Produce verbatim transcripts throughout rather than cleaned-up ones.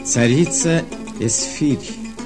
Царица Эсфирь.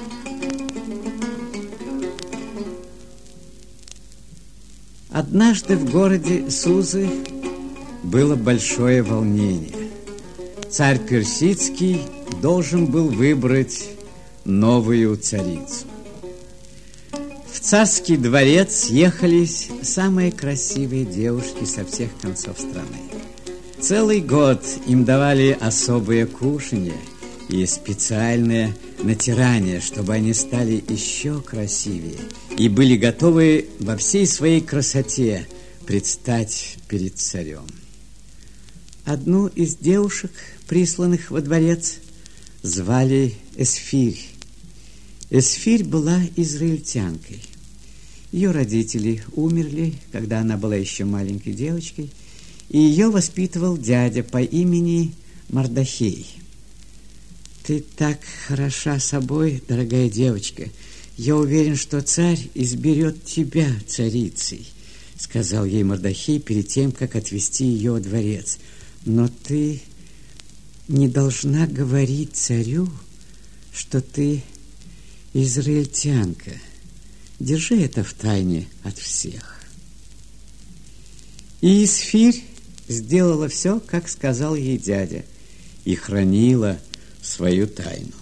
Однажды в городе Сузы было большое волнение. Царь Персидский должен был выбрать новую царицу. В царский дворец съехались самые красивые девушки со всех концов страны. Целый год им давали особые кушанья и специальное натирание, чтобы они стали еще красивее и были готовы во всей своей красоте предстать перед царем. Одну из девушек, присланных во дворец, звали Эсфирь. Эсфирь была израильтянкой. Ее родители умерли, когда она была еще маленькой девочкой, и ее воспитывал дядя по имени Мардахей. «Ты так хороша собой, дорогая девочка. Я уверен, что царь изберет тебя царицей», — сказал ей Мардахей перед тем, как отвезти ее во дворец. «Но ты не должна говорить царю, что ты израильтянка. Держи это в тайне от всех». И Эсфирь сделала все, как сказал ей дядя, и хранила свою тайну.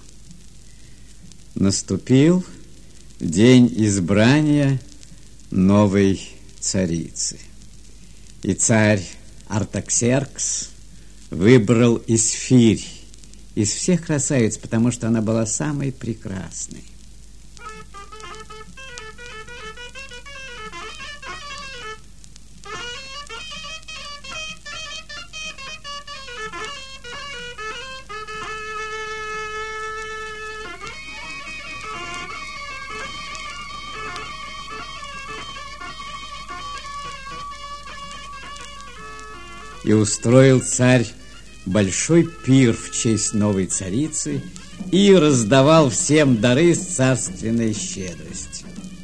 Наступил день избрания новой царицы, и царь Артаксеркс выбрал Эсфирь из всех красавиц, потому что она была самой прекрасной. И устроил царь большой пир в честь новой царицы и раздавал всем дары с царственной щедростью.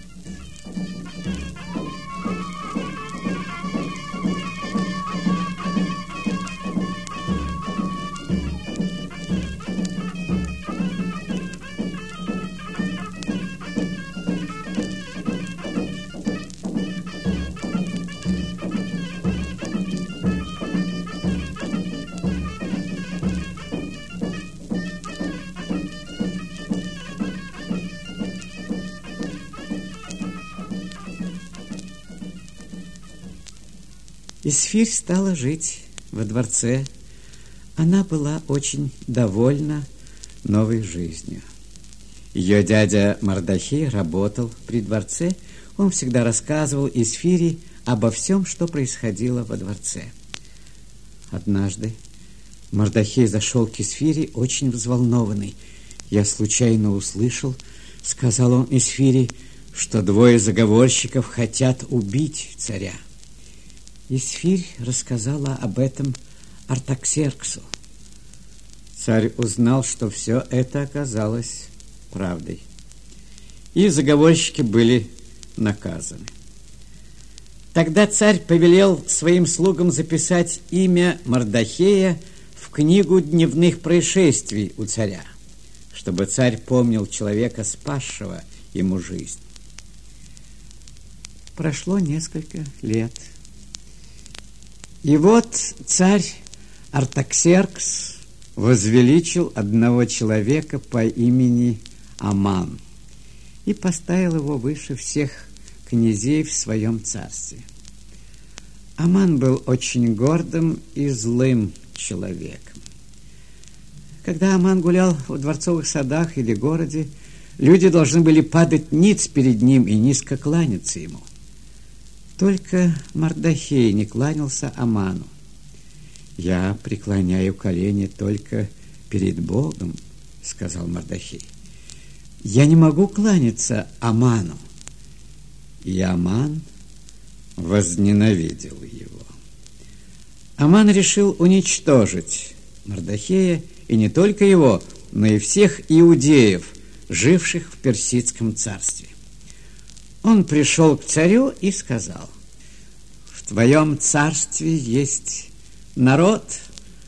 Эсфирь стала жить во дворце. Она была очень довольна новой жизнью. Ее дядя Мардахей работал при дворце. Он всегда рассказывал Эсфири обо всем, что происходило во дворце. Однажды Мардахей зашел к Эсфири очень взволнованный. «Я случайно услышал, — сказал он Эсфири, — что двое заговорщиков хотят убить царя». Эсфирь рассказала об этом Артаксерксу. Царь узнал, что все это оказалось правдой, и заговорщики были наказаны. Тогда царь повелел своим слугам записать имя Мардахея в книгу дневных происшествий у царя, чтобы царь помнил человека, спасшего ему жизнь. Прошло несколько лет. И вот царь Артаксеркс возвеличил одного человека по имени Аман и поставил его выше всех князей в своем царстве. Аман был очень гордым и злым человеком. Когда Аман гулял в дворцовых садах или городе, люди должны были падать ниц перед ним и низко кланяться ему. Только Мардахей не кланялся Аману. «Я преклоняю колени только перед Богом, — сказал Мардахей. Я не могу кланяться Аману». И Аман возненавидел его. Аман решил уничтожить Мардахея, и не только его, но и всех иудеев, живших в Персидском царстве. Он пришел к царю и сказал: «В твоем царстве есть народ,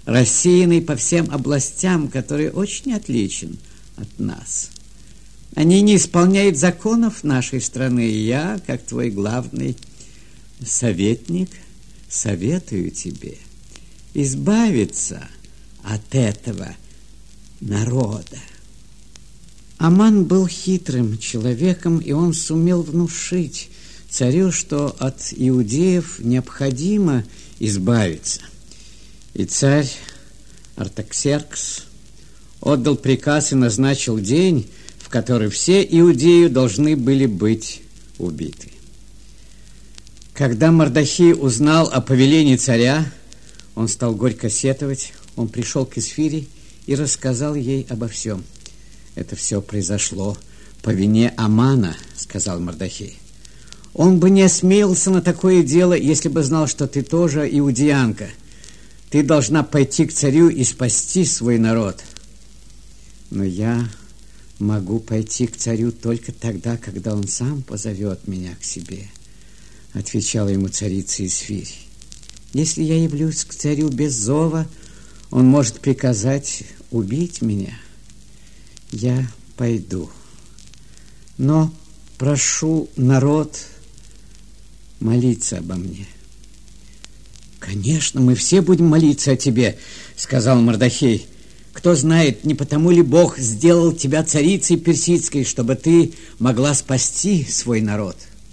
рассеянный по всем областям, который очень отличен от нас. Они не исполняют законов нашей страны, и я, как твой главный советник, советую тебе избавиться от этого народа. Аман был хитрым человеком, и он сумел внушить царю, что от иудеев необходимо избавиться. И царь Артаксеркс отдал приказ и назначил день, в который все иудеи должны были быть убиты. Когда Мардохей узнал о повелении царя, он стал горько сетовать. Он пришел к Эсфире и рассказал ей обо всем. Это все произошло по вине Амана, сказал Мардохей. Он бы не осмелился на такое дело, если бы знал, что ты тоже иудеянка. Ты должна пойти к царю и спасти свой народ. Но я могу пойти к царю только тогда, когда он сам позовет меня к себе, отвечала ему царица Эсфирь. Если я явлюсь к царю без зова, он может приказать убить меня. Я пойду, но прошу народ молиться обо мне. Конечно, мы все будем молиться о тебе, сказал Мардохей. Кто знает, не потому ли Бог сделал тебя царицей персидской, чтобы ты могла спасти свой народ?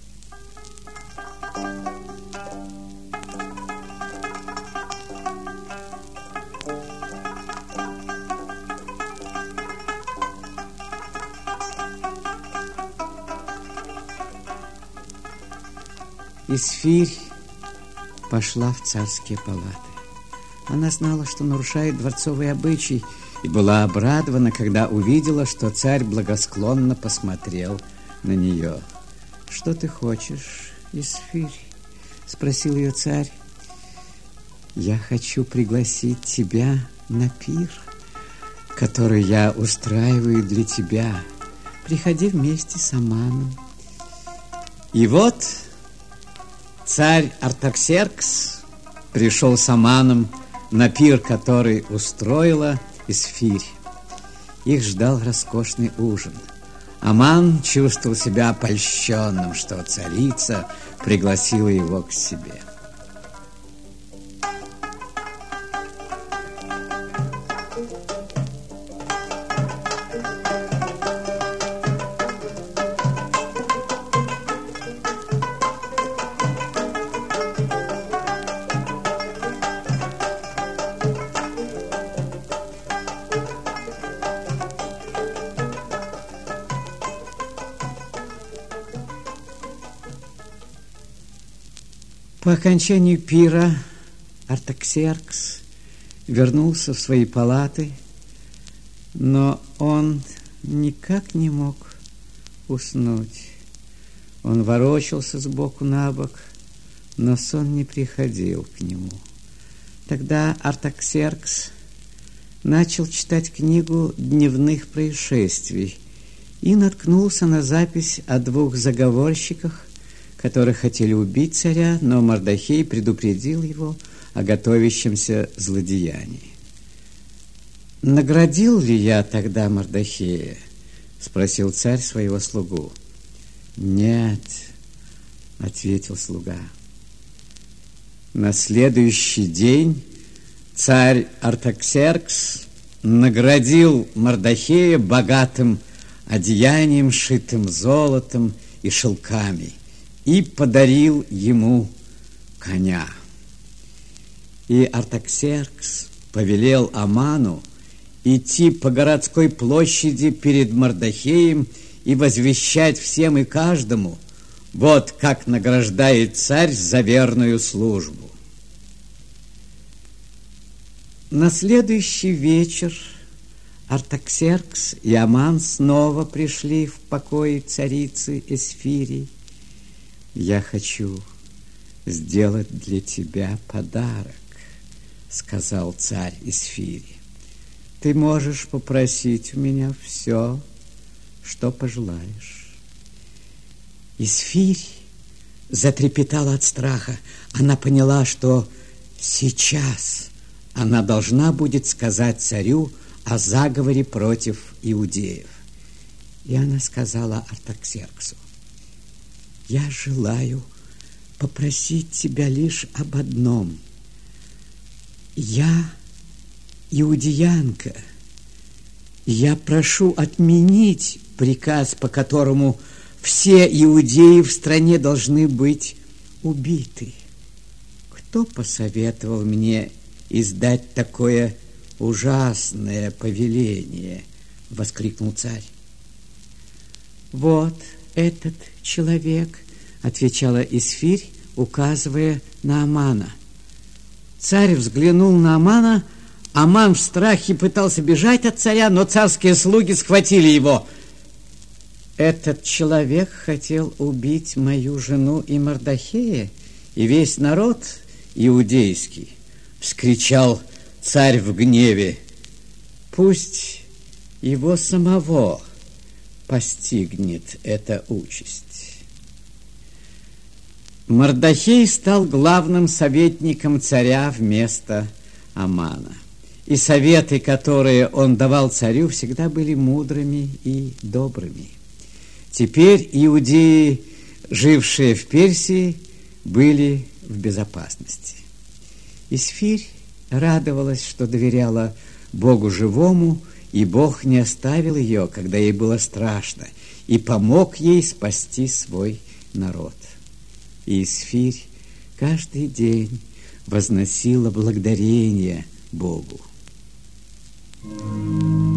Эсфирь пошла в царские палаты. Она знала, что нарушает дворцовый обычай, и была обрадована, когда увидела, что царь благосклонно посмотрел на нее. «Что ты хочешь, Эсфирь?» — спросил ее царь. «Я хочу пригласить тебя на пир, который я устраиваю для тебя. Приходи вместе с Аманом». И вот царь Артаксеркс пришел с Аманом на пир, который устроила Эсфирь. Их ждал роскошный ужин. Аман чувствовал себя польщенным, что царица пригласила его к себе. По окончанию пира Артаксеркс вернулся в свои палаты, но он никак не мог уснуть. Он ворочался сбоку на бок, но сон не приходил к нему. Тогда Артаксеркс начал читать книгу дневных происшествий и наткнулся на запись о двух заговорщиках, которые хотели убить царя, но Мардохей предупредил его о готовящемся злодеянии. «Наградил ли я тогда Мардохея?» — спросил царь своего слугу. «Нет», — ответил слуга. На следующий день царь Артаксеркс наградил Мардохея богатым одеянием, шитым золотом и шелками, и подарил ему коня. И Артаксеркс повелел Аману идти по городской площади перед Мардохеем и возвещать всем и каждому: вот как награждает царь за верную службу. На следующий вечер Артаксеркс и Аман снова пришли в покои царицы Эсфири. «Я хочу сделать для тебя подарок», — сказал царь Эсфири. «Ты можешь попросить у меня все, что пожелаешь». Эсфирь затрепетала от страха. Она поняла, что сейчас она должна будет сказать царю о заговоре против иудеев. И она сказала Артаксерксу: «Я желаю попросить тебя лишь об одном. Я иудеянка. Я прошу отменить приказ, по которому все иудеи в стране должны быть убиты. Кто посоветовал мне издать такое ужасное повеление?» — воскликнул царь. «Вот этот человек», — отвечала Исфирь, указывая на Амана. Царь взглянул на Амана. Аман в страхе пытался бежать от царя, но царские слуги схватили его. «Этот человек хотел убить мою жену и Мордохея, и весь народ иудейский», — вскричал царь в гневе. «Пусть его самого постигнет эта участь». Мордохей стал главным советником царя вместо Амана. И советы, которые он давал царю, всегда были мудрыми и добрыми. Теперь иудеи, жившие в Персии, были в безопасности. Исфирь радовалась, что доверяла Богу живому, и Бог не оставил ее, когда ей было страшно, и помог ей спасти свой народ. И Исфирь каждый день возносила благодарение Богу. Thank you.